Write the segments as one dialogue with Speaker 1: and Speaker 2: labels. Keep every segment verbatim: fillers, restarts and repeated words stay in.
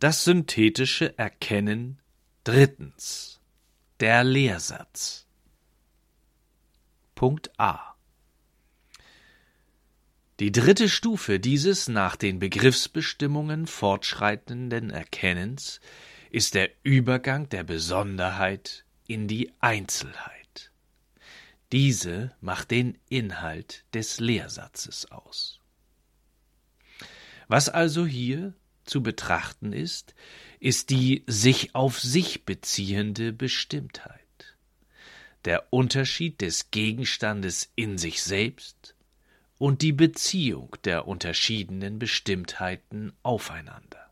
Speaker 1: Das synthetische Erkennen drittens. Der Lehrsatz. Punkt A. Die dritte Stufe dieses nach den Begriffsbestimmungen fortschreitenden Erkennens ist der Übergang der Besonderheit in die Einzelheit. Diese macht den Inhalt des Lehrsatzes aus. Was also hier zu betrachten ist, ist die sich auf sich beziehende Bestimmtheit, der Unterschied des Gegenstandes in sich selbst und die Beziehung der unterschiedenen Bestimmtheiten aufeinander.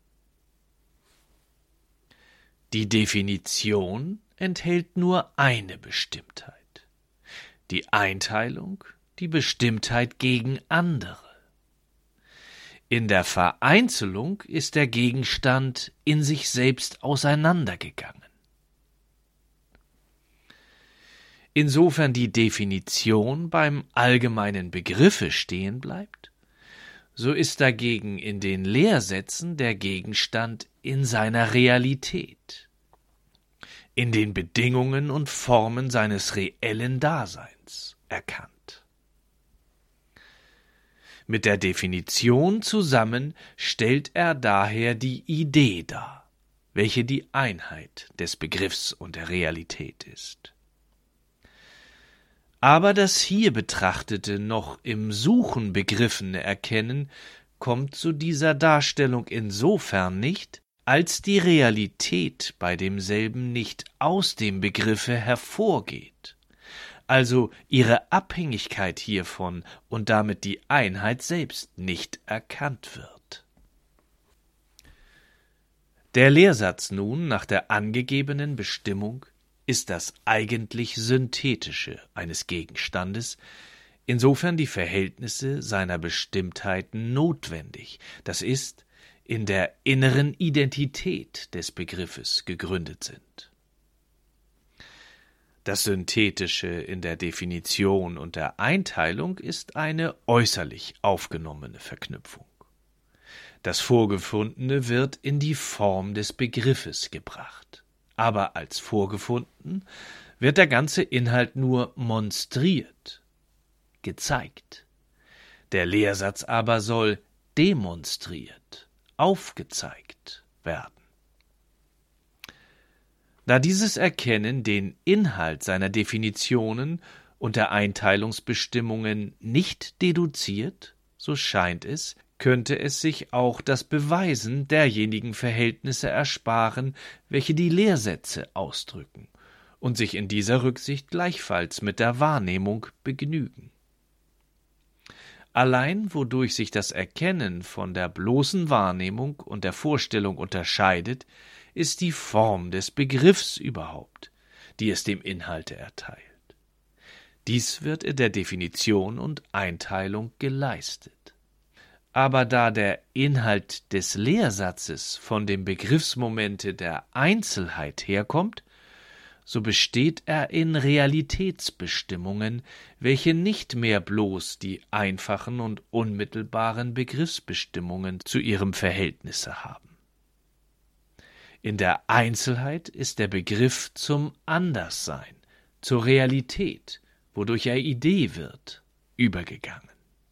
Speaker 1: Die Definition enthält nur eine Bestimmtheit, die Einteilung die Bestimmtheit gegen andere. In der Vereinzelung ist der Gegenstand in sich selbst auseinandergegangen. Insofern die Definition beim allgemeinen Begriffe stehen bleibt, so ist dagegen in den Lehrsätzen der Gegenstand in seiner Realität, in den Bedingungen und Formen seines reellen Daseins erkannt. Mit der Definition zusammen stellt er daher die Idee dar, welche die Einheit des Begriffs und der Realität ist. Aber das hier betrachtete, noch im Suchen begriffene Erkennen kommt zu dieser Darstellung insofern nicht, als die Realität bei demselben nicht aus dem Begriffe hervorgeht, also ihre Abhängigkeit hiervon und damit die Einheit selbst nicht erkannt wird. Der Lehrsatz nun nach der angegebenen Bestimmung ist das eigentlich Synthetische eines Gegenstandes, insofern die Verhältnisse seiner Bestimmtheiten notwendig, das ist, in der inneren Identität des Begriffes gegründet sind. Das Synthetische in der Definition und der Einteilung ist eine äußerlich aufgenommene Verknüpfung. Das Vorgefundene wird in die Form des Begriffes gebracht, aber als vorgefunden wird der ganze Inhalt nur monstriert, gezeigt. Der Lehrsatz aber soll demonstriert, aufgezeigt werden. Da dieses Erkennen den Inhalt seiner Definitionen und der Einteilungsbestimmungen nicht deduziert, so scheint es, könnte es sich auch das Beweisen derjenigen Verhältnisse ersparen, welche die Lehrsätze ausdrücken, und sich in dieser Rücksicht gleichfalls mit der Wahrnehmung begnügen. Allein wodurch sich das Erkennen von der bloßen Wahrnehmung und der Vorstellung unterscheidet, ist die Form des Begriffs überhaupt, die es dem Inhalte erteilt. Dies wird in der Definition und Einteilung geleistet. Aber da der Inhalt des Lehrsatzes von dem Begriffsmomente der Einzelheit herkommt, so besteht er in Realitätsbestimmungen, welche nicht mehr bloß die einfachen und unmittelbaren Begriffsbestimmungen zu ihrem Verhältnisse haben. In der Einzelheit ist der Begriff zum Anderssein, zur Realität, wodurch er Idee wird, übergegangen.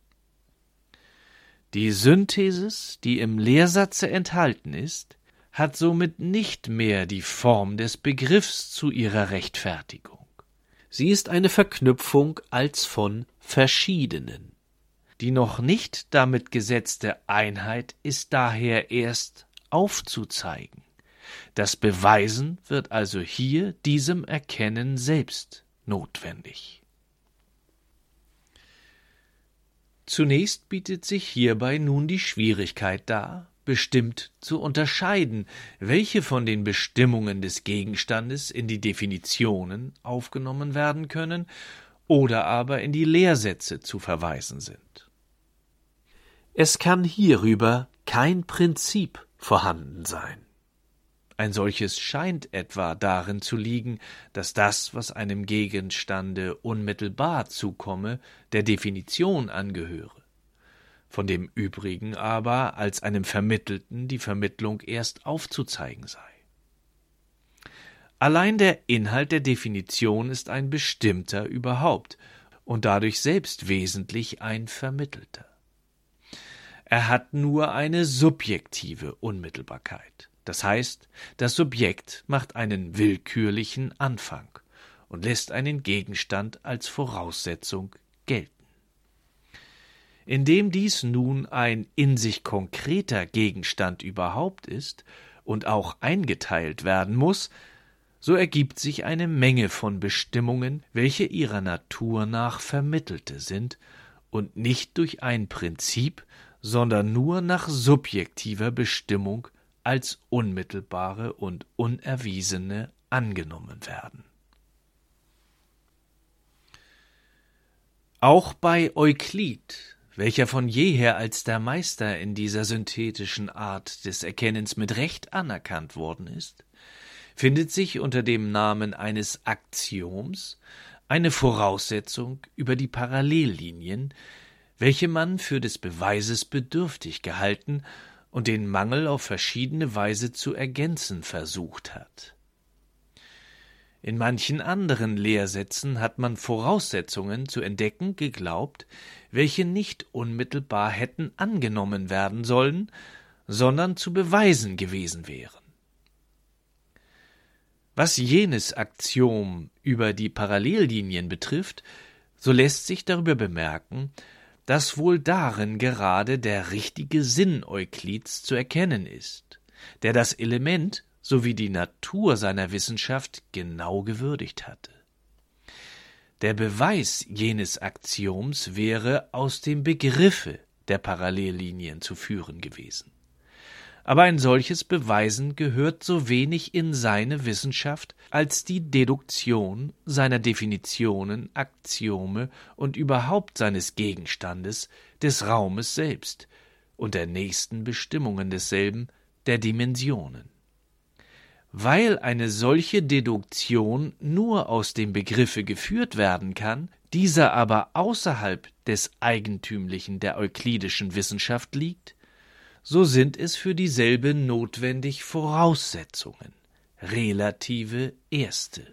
Speaker 1: Die Synthesis, die im Lehrsatze enthalten ist, hat somit nicht mehr die Form des Begriffs zu ihrer Rechtfertigung. Sie ist eine Verknüpfung als von verschiedenen. Die noch nicht damit gesetzte Einheit ist daher erst aufzuzeigen. Das Beweisen wird also hier diesem Erkennen selbst notwendig. Zunächst bietet sich hierbei nun die Schwierigkeit dar, bestimmt zu unterscheiden, welche von den Bestimmungen des Gegenstandes in die Definitionen aufgenommen werden können oder aber in die Lehrsätze zu verweisen sind. Es kann hierüber kein Prinzip vorhanden sein. Ein solches scheint etwa darin zu liegen, dass das, was einem Gegenstande unmittelbar zukomme, der Definition angehöre, von dem übrigen aber als einem Vermittelten die Vermittlung erst aufzuzeigen sei. Allein der Inhalt der Definition ist ein bestimmter überhaupt und dadurch selbst wesentlich ein vermittelter. Er hat nur eine subjektive Unmittelbarkeit. Das heißt, das Subjekt macht einen willkürlichen Anfang und lässt einen Gegenstand als Voraussetzung gelten. Indem dies nun ein in sich konkreter Gegenstand überhaupt ist und auch eingeteilt werden muss, so ergibt sich eine Menge von Bestimmungen, welche ihrer Natur nach vermittelte sind und nicht durch ein Prinzip, sondern nur nach subjektiver Bestimmung als unmittelbare und unerwiesene angenommen werden. Auch bei Euklid, welcher von jeher als der Meister in dieser synthetischen Art des Erkennens mit Recht anerkannt worden ist, findet sich unter dem Namen eines Axioms eine Voraussetzung über die Parallellinien, welche man für des Beweises bedürftig gehalten und den Mangel auf verschiedene Weise zu ergänzen versucht hat. In manchen anderen Lehrsätzen hat man Voraussetzungen zu entdecken geglaubt, welche nicht unmittelbar hätten angenommen werden sollen, sondern zu beweisen gewesen wären. Was jenes Axiom über die Parallellinien betrifft, so lässt sich darüber bemerken, dass wohl darin gerade der richtige Sinn Euklids zu erkennen ist, der das Element sowie die Natur seiner Wissenschaft genau gewürdigt hatte. Der Beweis jenes Axioms wäre aus dem Begriffe der Parallellinien zu führen gewesen. Aber ein solches Beweisen gehört so wenig in seine Wissenschaft als die Deduktion seiner Definitionen, Axiome und überhaupt seines Gegenstandes, des Raumes selbst und der nächsten Bestimmungen desselben, der Dimensionen. Weil eine solche Deduktion nur aus dem Begriffe geführt werden kann, dieser aber außerhalb des Eigentümlichen der euklidischen Wissenschaft liegt, so sind es für dieselbe notwendig Voraussetzungen, relative Erste.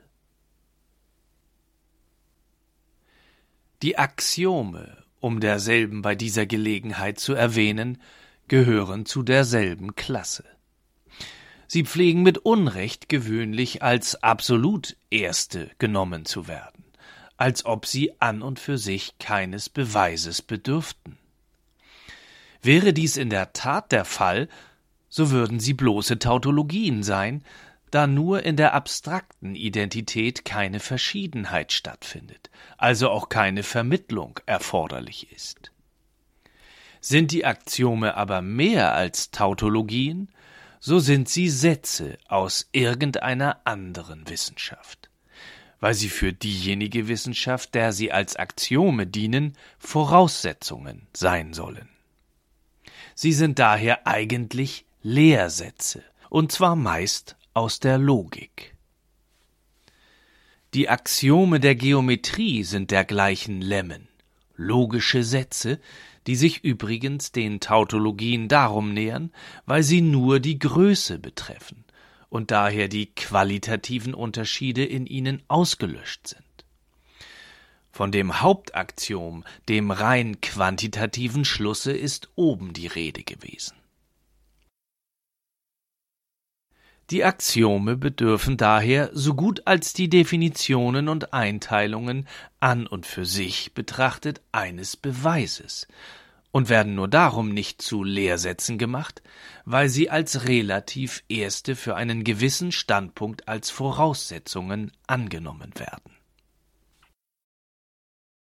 Speaker 1: Die Axiome, um derselben bei dieser Gelegenheit zu erwähnen, gehören zu derselben Klasse. Sie pflegen mit Unrecht gewöhnlich als absolut Erste genommen zu werden, als ob sie an und für sich keines Beweises bedürften. Wäre dies in der Tat der Fall, so würden sie bloße Tautologien sein, da nur in der abstrakten Identität keine Verschiedenheit stattfindet, also auch keine Vermittlung erforderlich ist. Sind die Axiome aber mehr als Tautologien, so sind sie Sätze aus irgendeiner anderen Wissenschaft, weil sie für diejenige Wissenschaft, der sie als Axiome dienen, Voraussetzungen sein sollen. Sie sind daher eigentlich Lehrsätze, und zwar meist aus der Logik. Die Axiome der Geometrie sind dergleichen Lemmen, logische Sätze, die sich übrigens den Tautologien darum nähern, weil sie nur die Größe betreffen und daher die qualitativen Unterschiede in ihnen ausgelöscht sind. Von dem Hauptaxiom, dem rein quantitativen Schlusse, ist oben die Rede gewesen. Die Axiome bedürfen daher, so gut als die Definitionen und Einteilungen an und für sich betrachtet, eines Beweises und werden nur darum nicht zu Lehrsätzen gemacht, weil sie als relativ Erste für einen gewissen Standpunkt als Voraussetzungen angenommen werden.